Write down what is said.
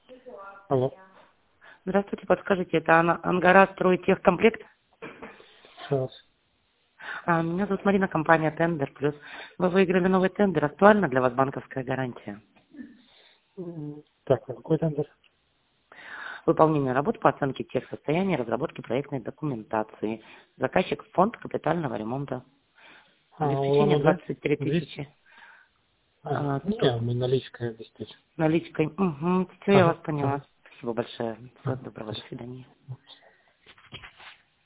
Алло. Здравствуйте, подскажите, это Ангара Стройтехкомплект? Сейчас. Меня зовут Марина, компания Тендер Плюс. Вы выиграли новый тендер. Актуальна для вас банковская гарантия? Так, а какой тендер? Выполнение работ по оценке тех состояний, разработки проектной документации. Заказчик фонд капитального ремонта. Обеспечение Улан-Удэ? 23 200? тысячи. А, Не, мы наличкой обеспечим. наличкой. Угу, все, я вас Ага, ага, поняла. Спасибо большое. Всего ага. доброго, до свидания.